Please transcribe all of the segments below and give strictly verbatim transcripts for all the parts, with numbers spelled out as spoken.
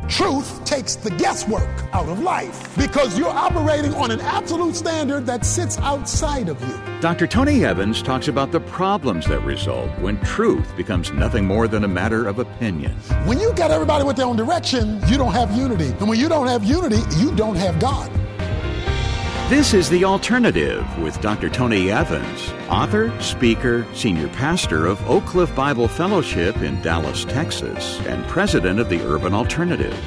Truth takes the guesswork out of life because you're operating on an absolute standard that sits outside of you. Doctor Tony Evans talks about the problems that result when truth becomes nothing more than a matter of opinion. When you get everybody with their own direction, you don't have unity. And when you don't have unity, you don't have God. This is The Alternative with Doctor Tony Evans, author, speaker, senior pastor of Oak Cliff Bible Fellowship in Dallas, Texas, and president of the Urban Alternative.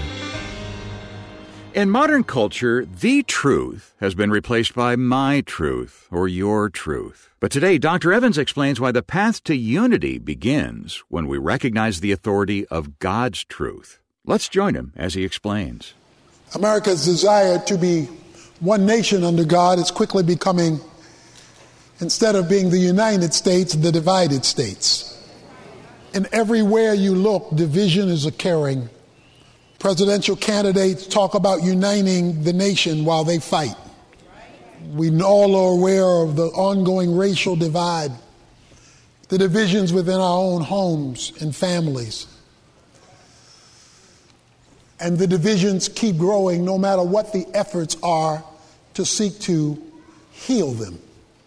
In modern culture, the truth has been replaced by my truth or your truth. But today, Doctor Evans explains why the path to unity begins when we recognize the authority of God's truth. Let's join him as he explains. America's desire to be one nation under God is quickly becoming, instead of being the United States, the divided states. And everywhere you look, division is occurring. Presidential candidates talk about uniting the nation while they fight. We all are aware of the ongoing racial divide, the divisions within our own homes and families. And the divisions keep growing no matter what the efforts are to seek to heal them.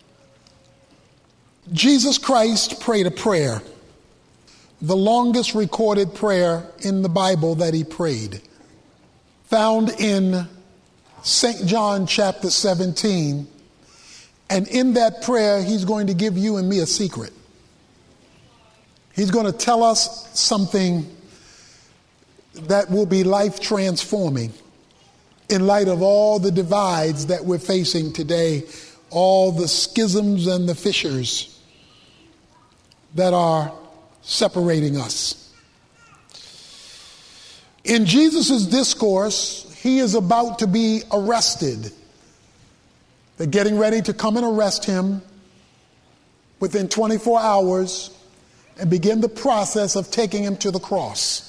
Jesus Christ prayed a prayer, the longest recorded prayer in the Bible that he prayed, found in Saint John chapter seventeen. And in that prayer, he's going to give you and me a secret. He's going to tell us something that will be life transforming in light of all the divides that we're facing today, all the schisms and the fissures that are separating us. In Jesus' discourse, he is about to be arrested. They're getting ready to come and arrest him within twenty-four hours and begin the process of taking him to the cross.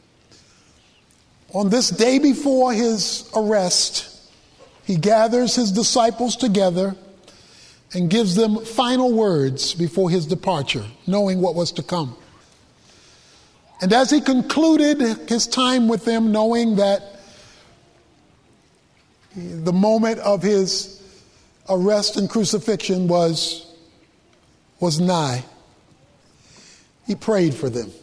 On this day before his arrest, he gathers his disciples together and gives them final words before his departure, knowing what was to come. And as he concluded his time with them, knowing that the moment of his arrest and crucifixion was, was nigh, he prayed for them.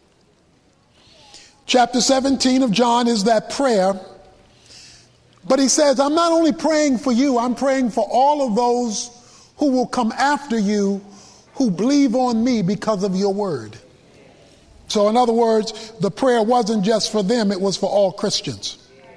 Chapter seventeen of John is that prayer. But he says, I'm not only praying for you, I'm praying for all of those who will come after you, who believe on me because of your word. So in other words, the prayer wasn't just for them, it was for all Christians.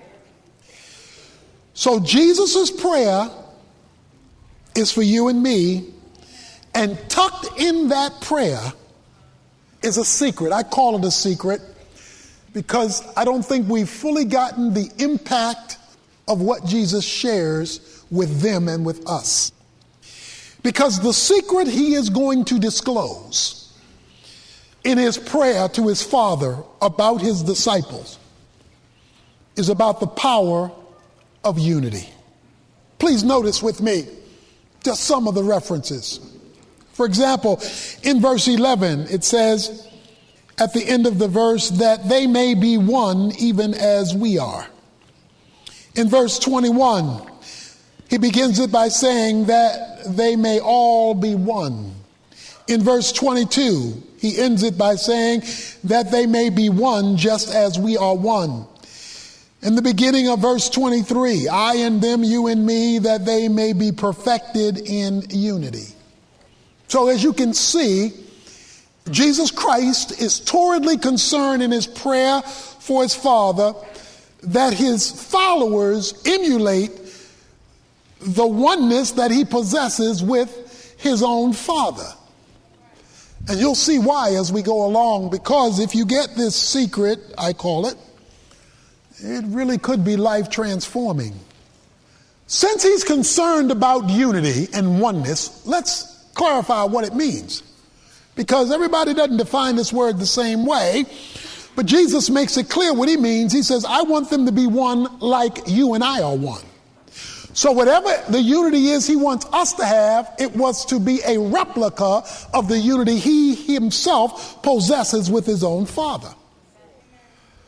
So Jesus' prayer is for you and me, and tucked in that prayer is a secret. I call it a secret because I don't think we've fully gotten the impact of what Jesus shares with them and with us. Because the secret he is going to disclose in his prayer to his Father about his disciples is about the power of unity. Please notice with me just some of the references. For example, in verse eleven, it says at the end of the verse that they may be one even as we are. In verse twenty-one, he begins it by saying that they may all be one. In verse twenty-two, he ends it by saying that they may be one just as we are one. In the beginning of verse twenty-three, I and them, you and me, that they may be perfected in unity. So as you can see, Jesus Christ is torridly concerned in his prayer for his Father that his followers emulate the oneness that he possesses with his own Father. And you'll see why as we go along, because if you get this secret, I call it, it really could be life transforming. Since he's concerned about unity and oneness, let's clarify what it means. Because everybody doesn't define this word the same way, but Jesus makes it clear what he means. He says, I want them to be one like you and I are one. So whatever the unity is he wants us to have, it was to be a replica of the unity he himself possesses with his own Father.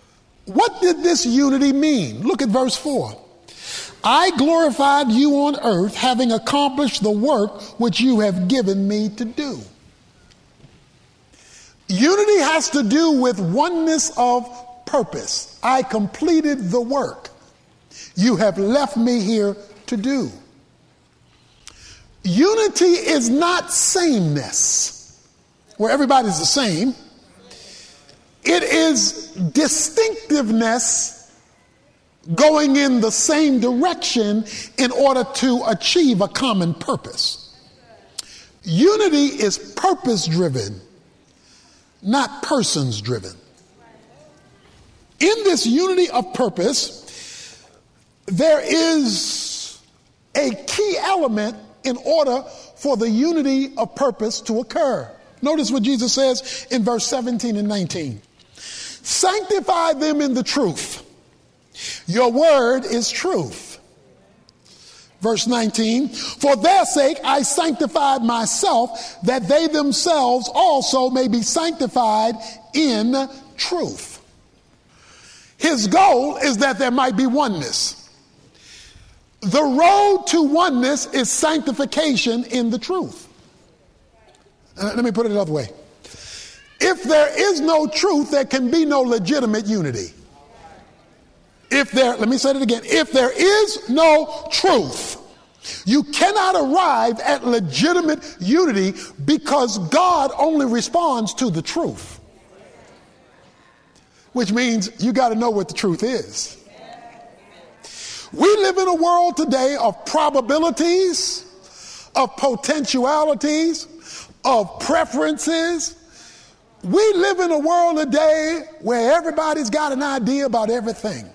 What did this unity mean? Look at verse four. I glorified you on earth, having accomplished the work which you have given me to do. Unity has to do with oneness of purpose. I completed the work you have left me here to do. Unity is not sameness, where everybody's the same. It is distinctiveness going in the same direction in order to achieve a common purpose. Unity is purpose-driven, not persons-driven. In this unity of purpose, there is a key element in order for the unity of purpose to occur. Notice what Jesus says in verse seventeen and nineteen. Sanctify them in the truth. Your word is truth. Verse nineteen, for their sake I sanctified myself, that they themselves also may be sanctified in truth. His goal is that there might be oneness. The road to oneness is sanctification in the truth. Uh, let me put it another way. If there is no truth, there can be no legitimate unity. If there, let me say it again. If there is no truth, you cannot arrive at legitimate unity because God only responds to the truth. Which means you got to know what the truth is. We live in a world today of probabilities, of potentialities, of preferences. We live in a world today where everybody's got an idea about everything.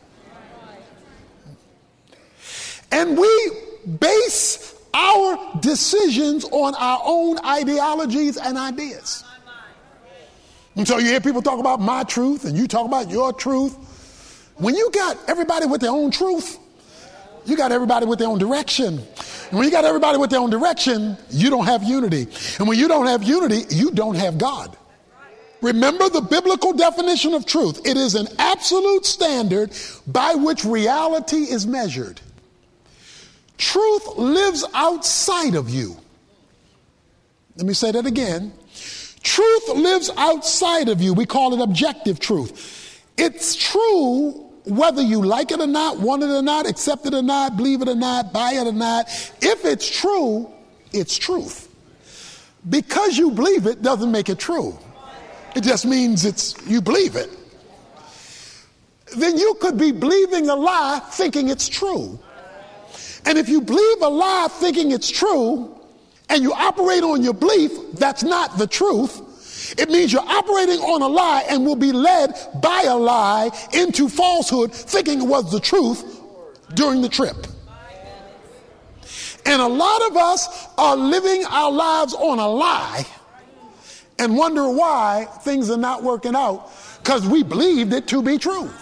And we base our decisions on our own ideologies and ideas. And so you hear people talk about my truth and you talk about your truth. When you got everybody with their own truth, you got everybody with their own direction. And when you got everybody with their own direction, you don't have unity. And when you don't have unity, you don't have God. Remember the biblical definition of truth. It is an absolute standard by which reality is measured. Truth lives outside of you. Let me say that again. Truth lives outside of you. We call it objective truth. It's true whether you like it or not, want it or not, accept it or not, believe it or not, buy it or not. If it's true, it's truth. Because you believe it doesn't make it true. It just means it's you believe it. Then you could be believing a lie thinking it's true. And if you believe a lie thinking it's true and you operate on your belief that's not the truth, it means you're operating on a lie and will be led by a lie into falsehood thinking it was the truth during the trip. And a lot of us are living our lives on a lie and wonder why things are not working out because we believed it to be true.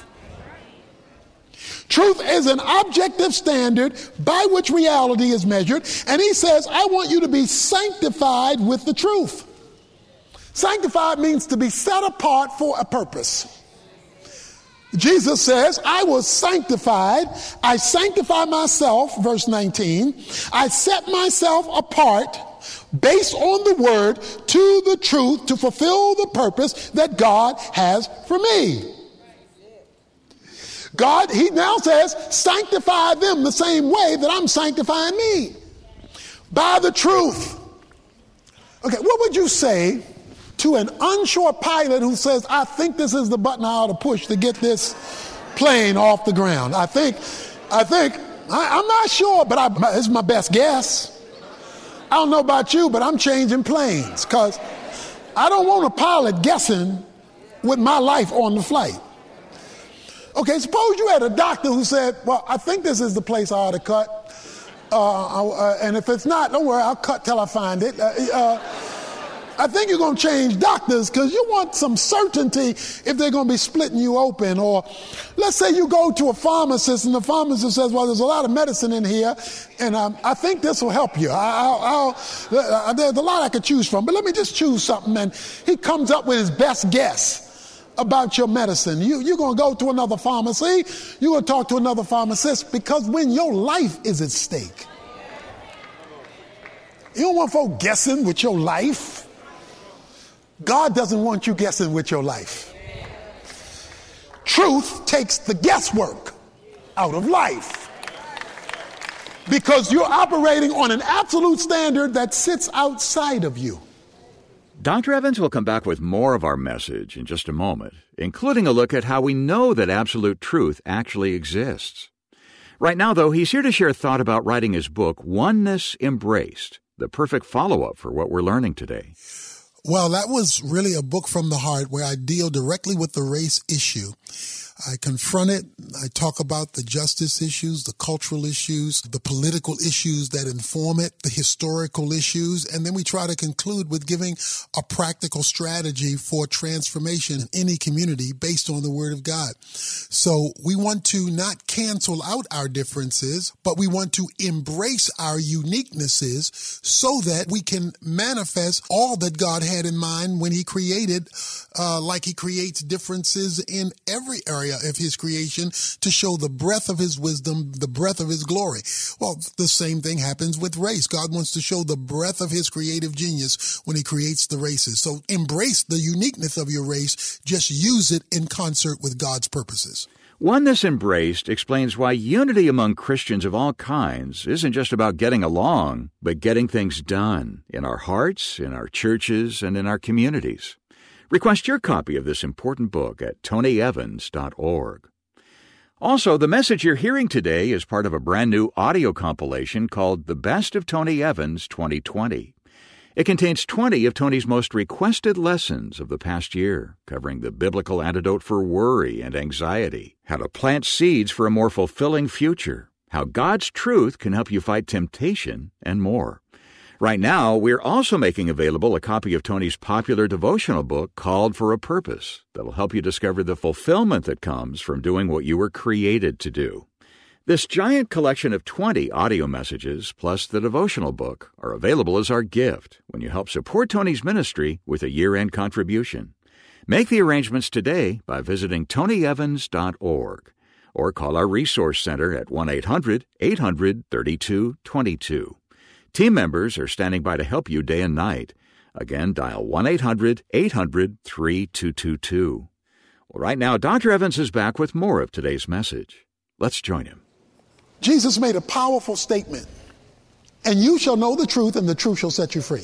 Truth is an objective standard by which reality is measured. And he says, I want you to be sanctified with the truth. Sanctified means to be set apart for a purpose. Jesus says, I was sanctified. I sanctify myself, verse nineteen. I set myself apart based on the word to the truth to fulfill the purpose that God has for me. God, he now says, sanctify them the same way that I'm sanctifying me. By the truth. Okay, what would you say to an unsure pilot who says, I think this is the button I ought to push to get this plane off the ground? I think, I think, I, I'm not sure, but I, this is my best guess. I don't know about you, but I'm changing planes because I don't want a pilot guessing with my life on the flight. Okay, suppose you had a doctor who said, well, I think this is the place I ought to cut. Uh, uh, and if it's not, don't worry, I'll cut till I find it. Uh, uh, I think you're going to change doctors because you want some certainty if they're going to be splitting you open. Or let's say you go to a pharmacist and the pharmacist says, well, there's a lot of medicine in here and um, I think this will help you. I'll, I'll, uh, there's a lot I could choose from, but let me just choose something. And he comes up with his best guess. about your medicine. You, you're going to go to another pharmacy. You're going to talk to another pharmacist, because when your life is at stake, you don't want folk guessing with your life. God doesn't want you guessing with your life. Truth takes the guesswork out of life, because you're operating on an absolute standard that sits outside of you. Doctor Evans will come back with more of our message in just a moment, including a look at how we know that absolute truth actually exists. Right now, though, he's here to share a thought about writing his book, Oneness Embraced, the perfect follow-up for what we're learning today. Well, that was really a book from the heart where I deal directly with the race issue. I confront it. I talk about the justice issues, the cultural issues, the political issues that inform it, the historical issues, and then we try to conclude with giving a practical strategy for transformation in any community based on the Word of God. So we want to not cancel out our differences, but we want to embrace our uniquenesses so that we can manifest all that God had in mind when He created, uh, like He creates differences in every area of His creation to show the breadth of His wisdom, the breadth of His glory. Well, the same thing happens with race. God wants to show the breadth of His creative genius when He creates the races. So embrace the uniqueness of your race. Just use it in concert with God's purposes. Oneness Embraced explains why unity among Christians of all kinds isn't just about getting along, but getting things done in our hearts, in our churches, and in our communities. Request your copy of this important book at tony evans dot org. Also, the message you're hearing today is part of a brand new audio compilation called The Best of Tony Evans twenty twenty. It contains twenty of Tony's most requested lessons of the past year, covering the biblical antidote for worry and anxiety, how to plant seeds for a more fulfilling future, how God's truth can help you fight temptation, and more. Right now, we're also making available a copy of Tony's popular devotional book, Called for a Purpose, that'll help you discover the fulfillment that comes from doing what you were created to do. This giant collection of twenty audio messages, plus the devotional book, are available as our gift when you help support Tony's ministry with a year-end contribution. Make the arrangements today by visiting tony evans dot org or call our Resource Center at one eight hundred eight hundred thirty-two twenty-two. Team members are standing by to help you day and night. Again, dial one eight hundred eight hundred thirty-two twenty-two. Well, right now, Doctor Evans is back with more of today's message. Let's join him. Jesus made a powerful statement. And you shall know the truth, and the truth shall set you free.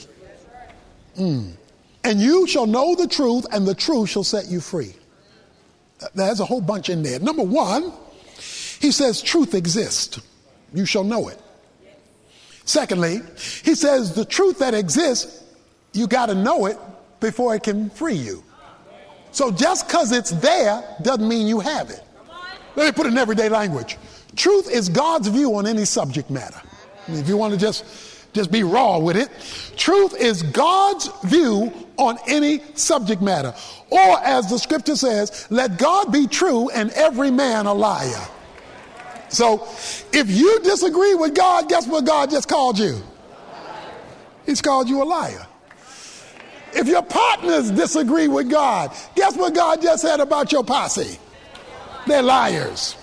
Mm. And you shall know the truth, and the truth shall set you free. There's a whole bunch in there. Number one, he says truth exists. You shall know it. Secondly, he says the truth that exists, you got to know it before it can free you. So just because it's there doesn't mean you have it. Let me put it in everyday language. Truth is God's view on any subject matter. I mean, if you want to just, just be raw with it, truth is God's view on any subject matter. Or as the scripture says, let God be true and every man a liar. So if you disagree with God, guess what God just called you? He's called you a liar. If your partners disagree with God, guess what God just said about your posse? They're liars.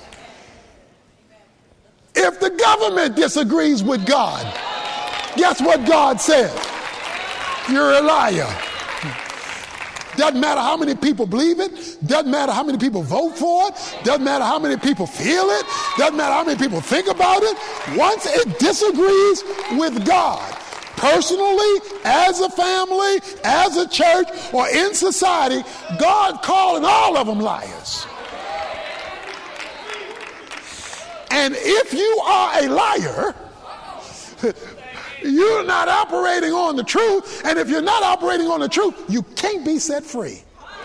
If the government disagrees with God, guess what God said? You're a liar. Doesn't matter how many people believe it. Doesn't matter how many people vote for it. Doesn't matter how many people feel it. Doesn't matter how many people think about it. Once it disagrees with God, personally, as a family, as a church, or in society, God calling all of them liars. And if you are a liar, you're not operating on the truth. And if you're not operating on the truth, you can't be set free.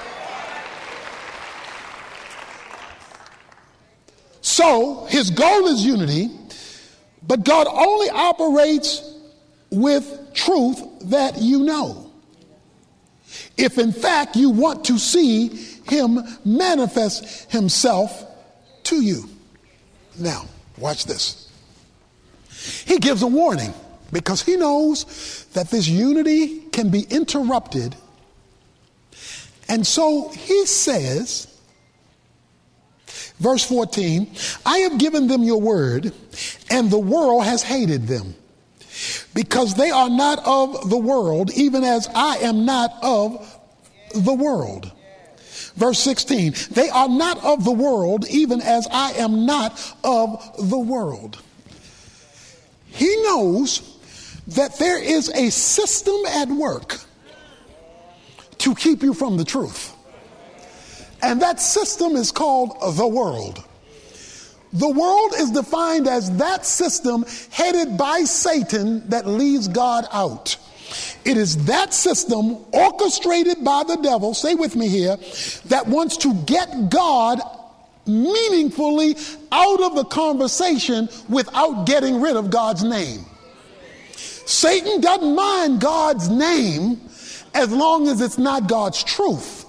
So his goal is unity, but God only operates with truth that you know. If in fact you want to see him manifest himself to you. Now, watch this. He gives a warning because he knows that this unity can be interrupted And so he says, verse fourteen, I have given them your word, and the world has hated them, because they are not of the world, even as I am not of the world. Verse sixteen, they are not of the world, even as I am not of the world. He knows that there is a system at work to keep you from the truth. And that system is called the world. The world is defined as that system headed by Satan that leaves God out. It is that system orchestrated by the devil, say with me here, that wants to get God meaningfully out of the conversation without getting rid of God's name. Satan doesn't mind God's name as long as it's not God's truth.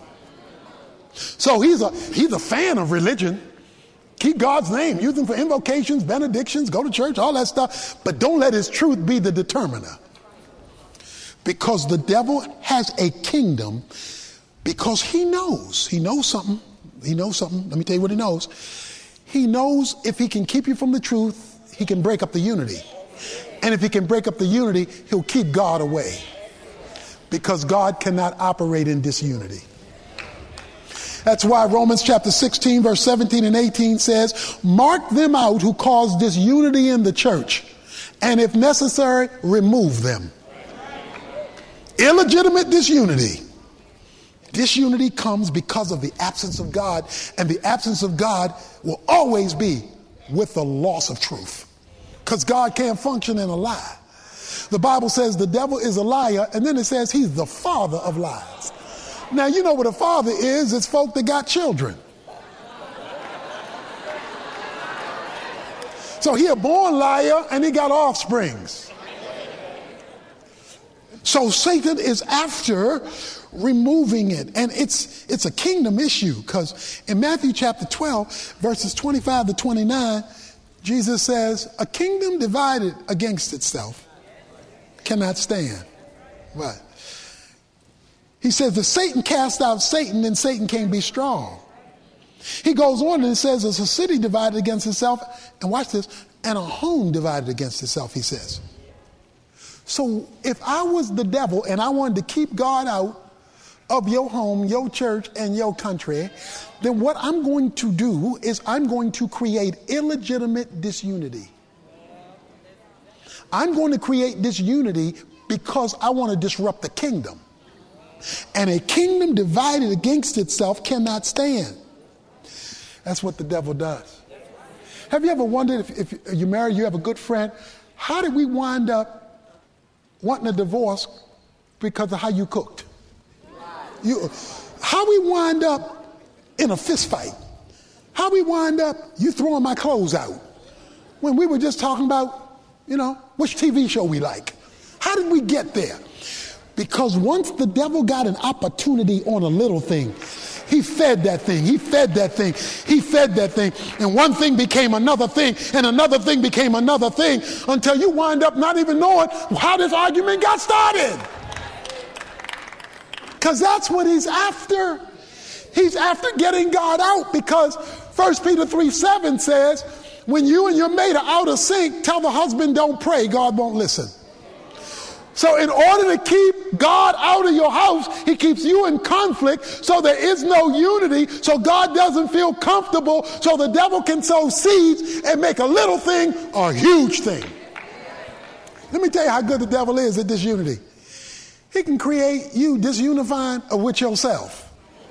So he's a he's a fan of religion. Keep God's name, use them for invocations, benedictions, go to church, all that stuff. But don't let his truth be the determiner. Because the devil has a kingdom, because he knows. He knows something. He knows something. Let me tell you what he knows. He knows if he can keep you from the truth, he can break up the unity. And if he can break up the unity, he'll keep God away. Because God cannot operate in disunity. That's why Romans chapter sixteen, verse seventeen and eighteen says, mark them out who cause disunity in the church, and if necessary, remove them. Illegitimate disunity. Disunity comes because of the absence of God, and the absence of God will always be with the loss of truth. Because God can't function in a lie. The Bible says the devil is a liar, and then it says he's the father of lies. Now, you know what a father is. It's folk that got children. So he a born liar, and he got offsprings. So Satan is after removing it. And it's it's a kingdom issue, because in Matthew chapter twelve, verses twenty-five to twenty-nine, Jesus says, a kingdom divided against itself cannot stand. What? He says, if Satan cast out Satan, then Satan can't be strong. He goes on and says, there's a city divided against itself, and watch this, and a home divided against itself, he says. So if I was the devil and I wanted to keep God out of your home, your church, and your country, then what I'm going to do is I'm going to create illegitimate disunity. I'm going to create disunity because I want to disrupt the kingdom. And a kingdom divided against itself cannot stand. That's what the devil does. Have you ever wondered, if, if you're married, you have a good friend, how did we wind up wanting a divorce because of how you cooked? You, how we wind up in a fist fight? How we wind up you throwing my clothes out when we were just talking about, you know, which T V show we like? How did we get there? Because once the devil got an opportunity on a little thing, he fed that thing, he fed that thing, he fed that thing, and one thing became another thing, and another thing became another thing, until you wind up not even knowing how this argument got started. Because that's what he's after. He's after getting God out, because First Peter three seven says, when you and your mate are out of sync, tell the husband don't pray, God won't listen. So in order to keep God out of your house, he keeps you in conflict, so there is no unity, so God doesn't feel comfortable, so the devil can sow seeds and make a little thing a huge thing. Let me tell you how good the devil is at disunity. He can create you disunifying with yourself.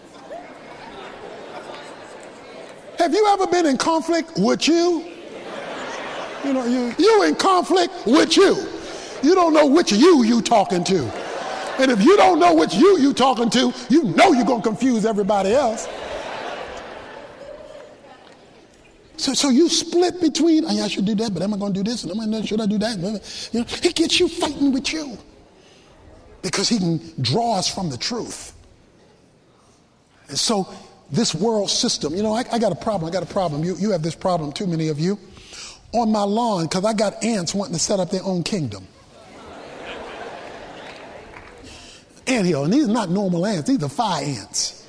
Have you ever been in conflict with you? You know, you, you in conflict with you. You don't know which you you talking to. And if you don't know which you you talking to, you know you're going to confuse everybody else. So, so you split between, oh, I should do that, but am I going to do this? And am I, should I do that? You know, he gets you fighting with you because he can draw us from the truth. And so this world system, you know, I, I got a problem. I got a problem. You, you have this problem, too many of you. On my lawn, because I got ants wanting to set up their own kingdom. Anthill, and these are not normal ants, these are fire ants.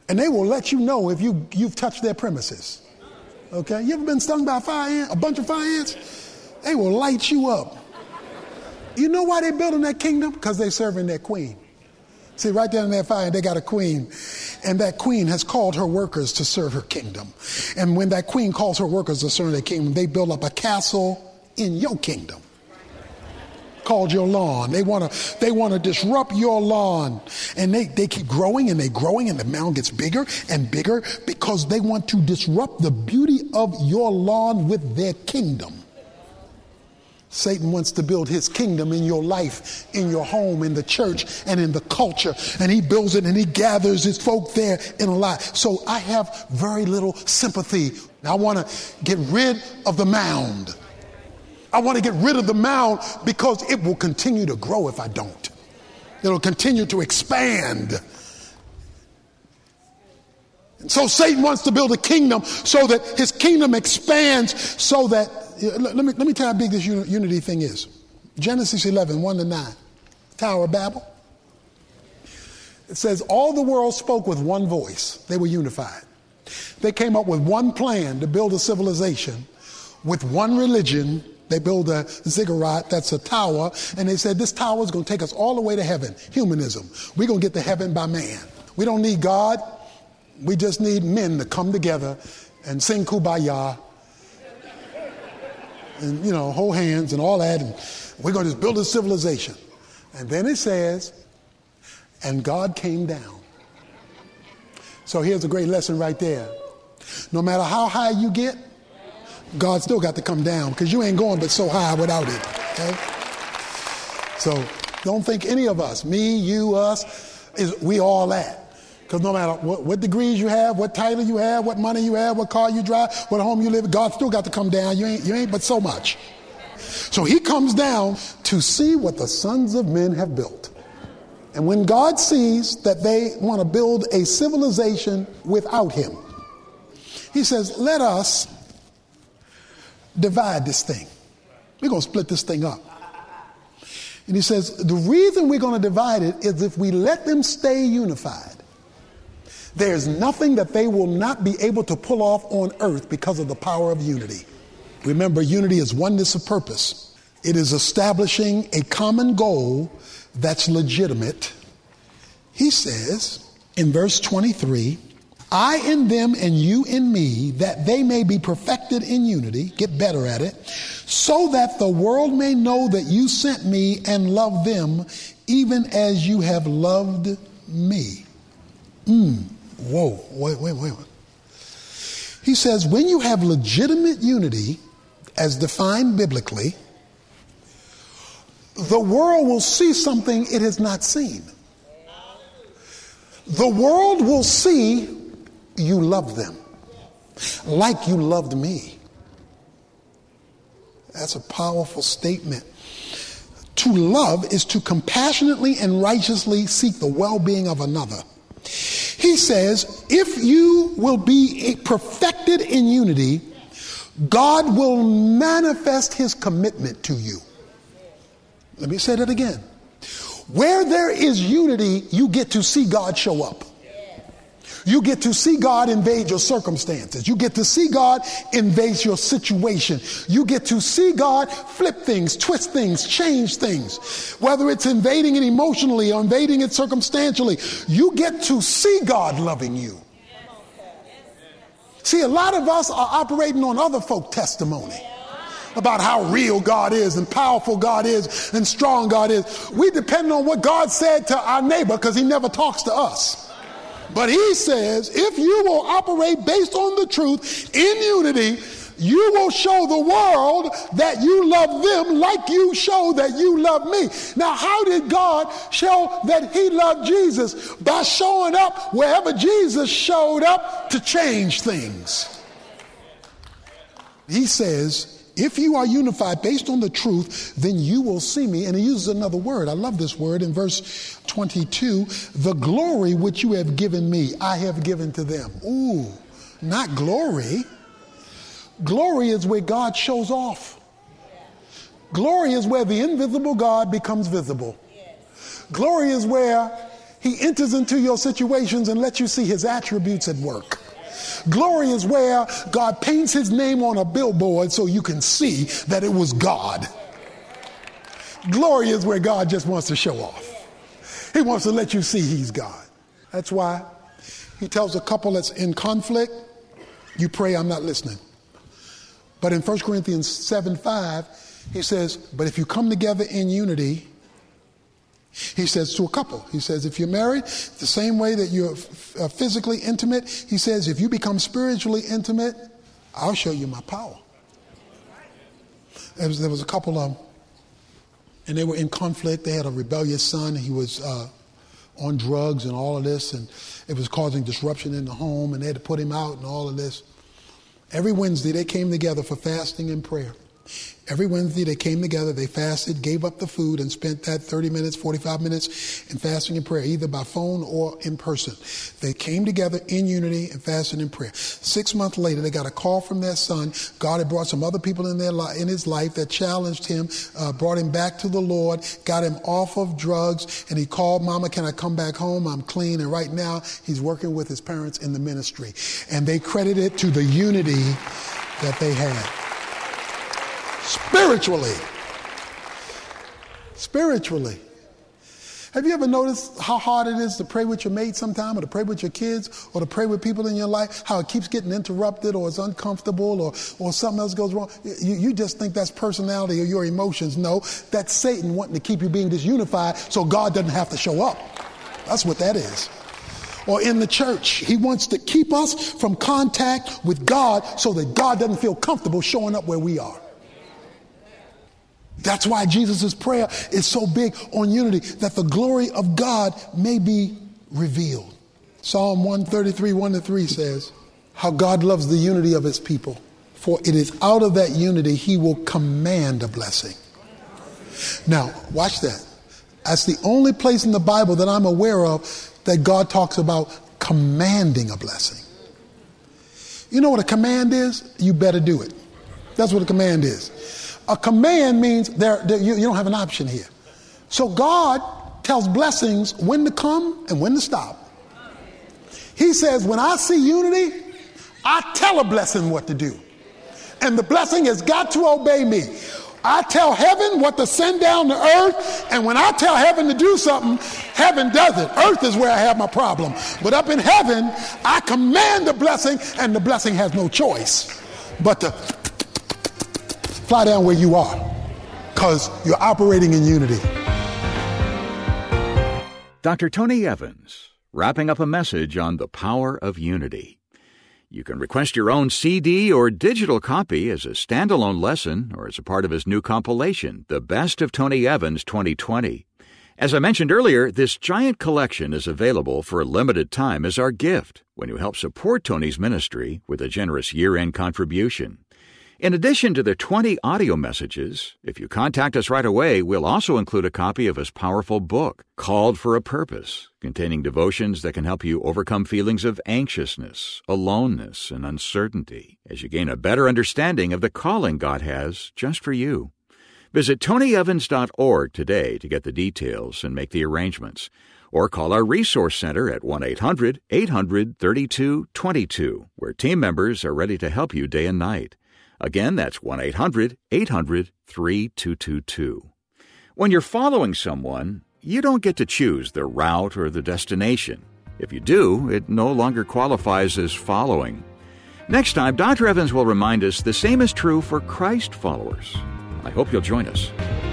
And they will let you know if you, you've touched their premises. Okay? You ever been stung by a fire ant, a bunch of fire ants? They will light you up. You know why they're building that kingdom? Because they're serving their queen. See, right there in that fire, they got a queen. And that queen has called her workers to serve her kingdom. And when that queen calls her workers to serve their kingdom, they build up a castle in your kingdom called your lawn. They want to they want to disrupt your lawn. And they, they keep growing and they're growing and the mound gets bigger and bigger because they want to disrupt the beauty of your lawn with their kingdom. Satan wants to build his kingdom in your life, in your home, in the church, and in the culture. And he builds it and he gathers his folk there in a lot. So I have very little sympathy. I want to get rid of the mound. I want to get rid of the mound because it will continue to grow if I don't. It'll continue to expand. And so Satan wants to build a kingdom so that his kingdom expands so that Let me, let me tell you how big this unity thing is. Genesis eleven, one to nine. Tower of Babel. It says all the world spoke with one voice. They were unified. They came up with one plan to build a civilization with one religion. They build a ziggurat, that's a tower, and they said this tower is going to take us all the way to heaven. Humanism. We're going to get to heaven by man. We don't need God. We just need men to come together and sing Kumbaya. And, you know, hold hands and all that. And we're going to just build a civilization. And then it says, and God came down. So here's a great lesson right there. No matter how high you get, God still got to come down because you ain't going but so high without it. Okay? So don't think any of us, me, you, us, is we all that. Because no matter what, what degrees you have, what title you have, what money you have, what car you drive, what home you live, God still got to come down. You ain't, you ain't but so much. So he comes down to see what the sons of men have built. And when God sees that they want to build a civilization without him, he says, let us divide this thing. We're going to split this thing up. And he says, the reason we're going to divide it is if we let them stay unified, there's nothing that they will not be able to pull off on earth because of the power of unity. Remember, unity is oneness of purpose. It is establishing a common goal that's legitimate. He says in verse twenty-three, I in them and you in me, that they may be perfected in unity, get better at it, so that the world may know that you sent me and love them even as you have loved me. Mm. Whoa, wait, wait, wait. He says, when you have legitimate unity, as defined biblically, the world will see something it has not seen. The world will see you love them like you loved me. That's a powerful statement. To love is to compassionately and righteously seek the well-being of another. He says, if you will be perfected in unity, God will manifest his commitment to you. Let me say that again. Where there is unity, you get to see God show up. You get to see God invade your circumstances. You get to see God invade your situation. You get to see God flip things, twist things, change things. Whether it's invading it emotionally or invading it circumstantially, you get to see God loving you. See, a lot of us are operating on other folk testimony about how real God is and powerful God is and strong God is. We depend on what God said to our neighbor because he never talks to us. But he says, if you will operate based on the truth in unity, you will show the world that you love them like you show that you love me. Now, how did God show that he loved Jesus? By showing up wherever Jesus showed up to change things. He says, if you are unified based on the truth, then you will see me. And he uses another word. I love this word in verse twenty-two. The glory which you have given me, I have given to them. Ooh, not glory. Glory is where God shows off. Glory is where the invisible God becomes visible. Glory is where He enters into your situations and lets you see his attributes at work. Glory is where God paints his name on a billboard so you can see that it was God. Glory is where God just wants to show off. He wants to let you see he's God. That's why he tells a couple that's in conflict, you pray, I'm not listening. But in First Corinthians seven five, he says, but if you come together in unity, he says to a couple, he says, if you're married, the same way that you're f- physically intimate, he says, if you become spiritually intimate, I'll show you my power. There was, there was a couple of them, and they were in conflict. They had a rebellious son. He was uh, on drugs and all of this, and it was causing disruption in the home, and they had to put him out and all of this. Every Wednesday, they came together for fasting and prayer. Every Wednesday they came together, they fasted, gave up the food, and spent that thirty minutes, forty-five minutes in fasting and prayer, either by phone or in person. They came together in unity and fasted and prayer. Six months later, they got a call from their son. God had brought some other people in their li- in his life that challenged him, uh, brought him back to the Lord, got him off of drugs, and he called, Mama, can I come back home? I'm clean. And right now, he's working with his parents in the ministry. And they credit it to the unity that they had. Spiritually. Spiritually. Have you ever noticed how hard it is to pray with your mate sometime, or to pray with your kids, or to pray with people in your life, how it keeps getting interrupted, or it's uncomfortable, or, or something else goes wrong? You, you just think that's personality or your emotions. No, that's Satan wanting to keep you being disunified so God doesn't have to show up. That's what that is. Or in the church, he wants to keep us from contact with God so that God doesn't feel comfortable showing up where we are. That's why Jesus' prayer is so big on unity, that the glory of God may be revealed. Psalm one thirty-three, one to three says, how God loves the unity of his people, for it is out of that unity he will command a blessing. Now, watch that. That's the only place in the Bible that I'm aware of that God talks about commanding a blessing. You know what a command is? You better do it. That's what a command is. A command means there, there you, you don't have an option here. So God tells blessings when to come and when to stop. He says, when I see unity, I tell a blessing what to do. And the blessing has got to obey me. I tell heaven what to send down to earth, and when I tell heaven to do something, heaven does it. Earth is where I have my problem. But up in heaven, I command the blessing, and the blessing has no choice but to fly down where you are, because you're operating in unity. Doctor Tony Evans, wrapping up a message on the power of unity. You can request your own C D or digital copy as a standalone lesson or as a part of his new compilation, The Best of Tony Evans twenty twenty. As I mentioned earlier, this giant collection is available for a limited time as our gift when you help support Tony's ministry with a generous year-end contribution. In addition to the twenty audio messages, if you contact us right away, we'll also include a copy of his powerful book, Called for a Purpose, containing devotions that can help you overcome feelings of anxiousness, aloneness, and uncertainty as you gain a better understanding of the calling God has just for you. Visit tony evans dot org today to get the details and make the arrangements, or call our Resource Center at one eight hundred, eight hundred, thirty-two twenty-two, where team members are ready to help you day and night. Again, that's one eight hundred, eight hundred, thirty-two twenty-two. When you're following someone, you don't get to choose the route or the destination. If you do, it no longer qualifies as following. Next time, Doctor Evans will remind us the same is true for Christ followers. I hope you'll join us.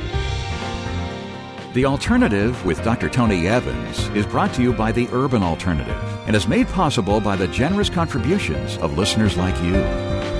The Alternative with Doctor Tony Evans is brought to you by the Urban Alternative and is made possible by the generous contributions of listeners like you.